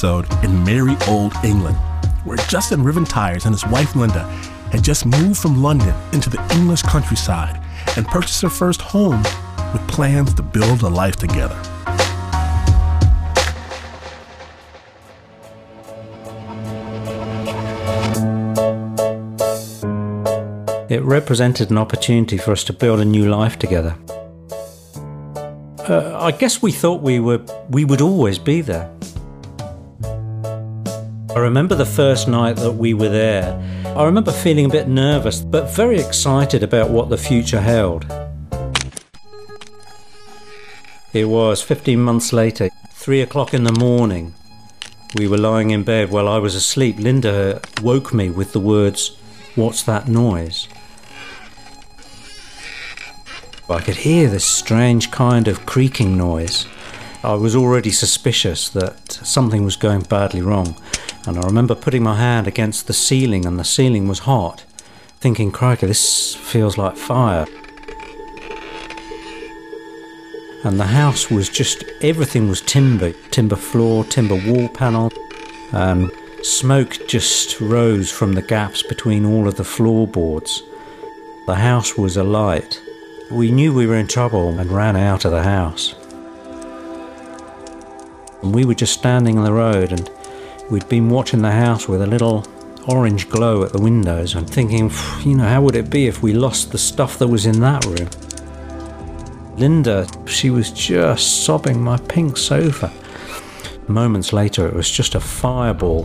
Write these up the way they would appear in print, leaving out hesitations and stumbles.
episode in merry old England, where Justin Riventires and his wife Linda had just moved from London into the English countryside and purchased their first home with plans to build a life together. It represented an opportunity for us to build a new life together. I guess we thought we would always be there. I remember the first night that we were there. I remember feeling a bit nervous, but very excited about what the future held. It was 15 months later, 3 o'clock in the morning. We were lying in bed while I was asleep. Linda woke me with the words, "What's that noise?" I could hear this strange kind of creaking noise. I was already suspicious that something was going badly wrong, and I remember putting my hand against the ceiling, and the ceiling was hot, thinking, crikey, this feels like fire. And the house was just, everything was timber floor, timber wall panel, and smoke just rose from the gaps between all of the floorboards. The house was alight. We knew we were in trouble and ran out of the house. And we were just standing on the road, and we'd been watching the house with a little orange glow at the windows and thinking, how would it be if we lost the stuff that was in that room? Linda, she was just sobbing my pink sofa. Moments later, it was just a fireball.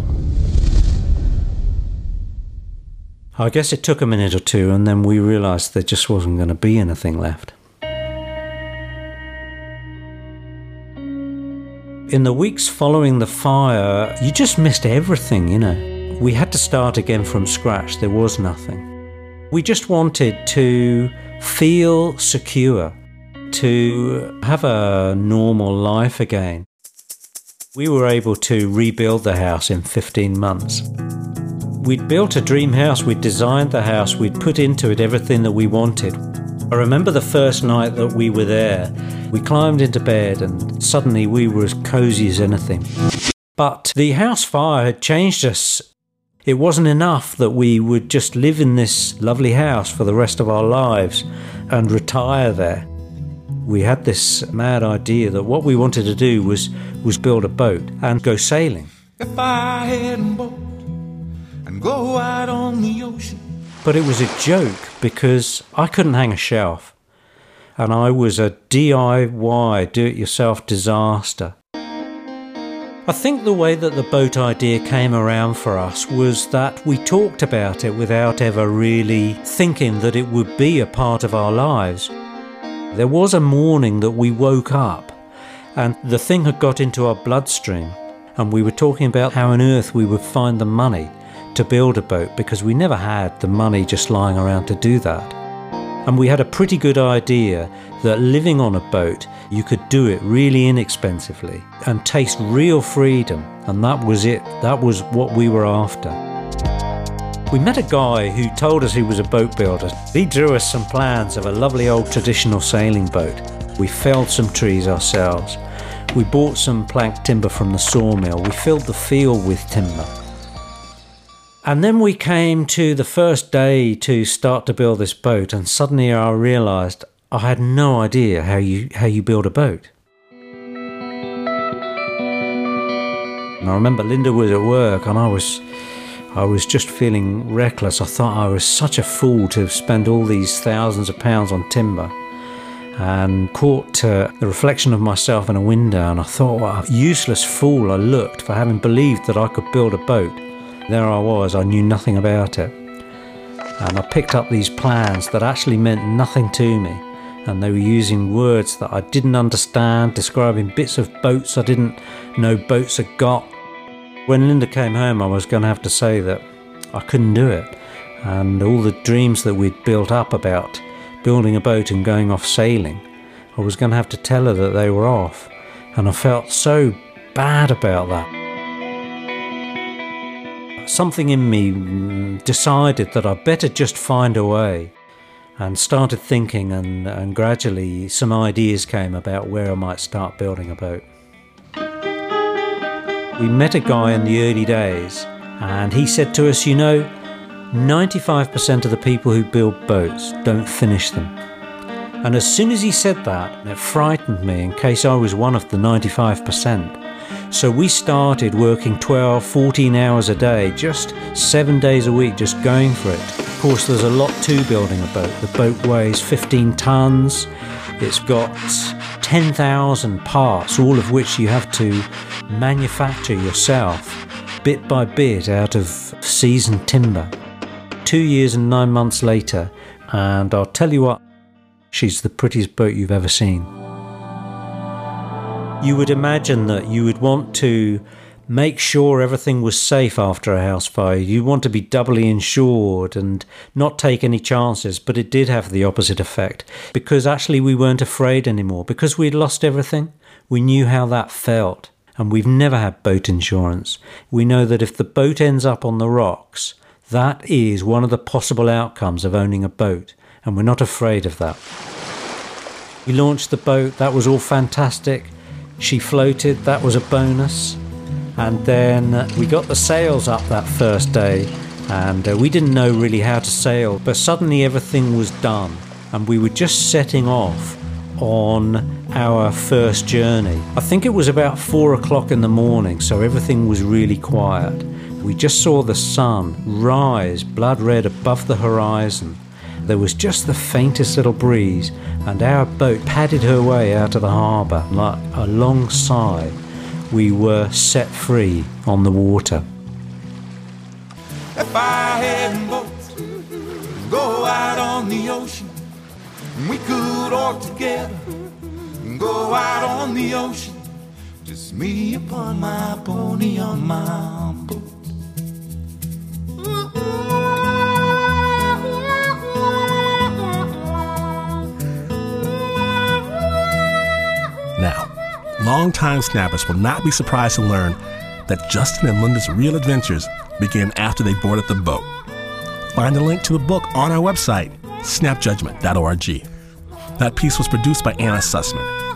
I guess it took a minute or two, and then we realised there just wasn't going to be anything left. In the weeks following the fire, you just missed everything, We had to start again from scratch. There was nothing. We just wanted to feel secure, to have a normal life again. We were able to rebuild the house in 15 months. We'd built a dream house, we'd designed the house, we'd put into it everything that we wanted. I remember the first night that we were there. We climbed into bed and suddenly we were as cosy as anything. But the house fire had changed us. It wasn't enough that we would just live in this lovely house for the rest of our lives and retire there. We had this mad idea that what we wanted to do was build a boat and go sailing. If I had a boat and go out on the ocean. But it was a joke because I couldn't hang a shelf, and I was a DIY, do-it-yourself disaster. I think the way that the boat idea came around for us was that we talked about it without ever really thinking that it would be a part of our lives. There was a morning that we woke up and the thing had got into our bloodstream, and we were talking about how on earth we would find the money to build a boat, because we never had the money just lying around to do that. And we had a pretty good idea that living on a boat, you could do it really inexpensively and taste real freedom, and that was it. That was what we were after. We met a guy who told us he was a boat builder. He drew us some plans of a lovely old traditional sailing boat. We felled some trees ourselves. We bought some plank timber from the sawmill. We filled the field with timber. And then we came to the first day to start to build this boat, and suddenly I realised I had no idea how you build a boat. And I remember Linda was at work and I was just feeling reckless. I thought I was such a fool to spend all these thousands of pounds on timber, and caught the reflection of myself in a window, and I thought what a useless fool I looked for having believed that I could build a boat. There I was, I knew nothing about it. And I picked up these plans that actually meant nothing to me, and they were using words that I didn't understand, describing bits of boats I didn't know boats had got. When Linda came home, I was going to have to say that I couldn't do it, and all the dreams that we'd built up about building a boat and going off sailing, I was going to have to tell her that they were off, and I felt so bad about that. Something in me decided that I'd better just find a way, and started thinking, and gradually some ideas came about where I might start building a boat. We met a guy in the early days, and he said to us, 95% of the people who build boats don't finish them. And as soon as he said that, it frightened me in case I was one of the 95%. So we started working 12, 14 hours a day, just 7 days a week, just going for it. Of course, there's a lot to building a boat. The boat weighs 15 tons. It's got 10,000 parts, all of which you have to manufacture yourself, bit by bit, out of seasoned timber. 2 years and 9 months later, and I'll tell you what, she's the prettiest boat you've ever seen. You would imagine that you would want to make sure everything was safe after a house fire. You want to be doubly insured and not take any chances, but it did have the opposite effect, because actually we weren't afraid anymore. Because we'd lost everything, we knew how that felt, and we've never had boat insurance. We know that if the boat ends up on the rocks, that is one of the possible outcomes of owning a boat, and we're not afraid of that. We launched the boat, that was all fantastic. She floated, that was a bonus. And then we got the sails up that first day, and we didn't know really how to sail, but suddenly everything was done, and we were just setting off on our first journey. I think it was about 4 o'clock in the morning, so everything was really quiet. We just saw the sun rise blood red above the horizon. There was just the faintest little breeze, and our boat padded her way out of the harbour like a long sigh. We were set free on the water. If I had boats, go out on the ocean, we could all together go out on the ocean, just me upon my pony on my boat. Now, longtime snappers will not be surprised to learn that Justin and Linda's real adventures began after they boarded the boat. Find a link to the book on our website, snapjudgment.org. That piece was produced by Anna Sussman.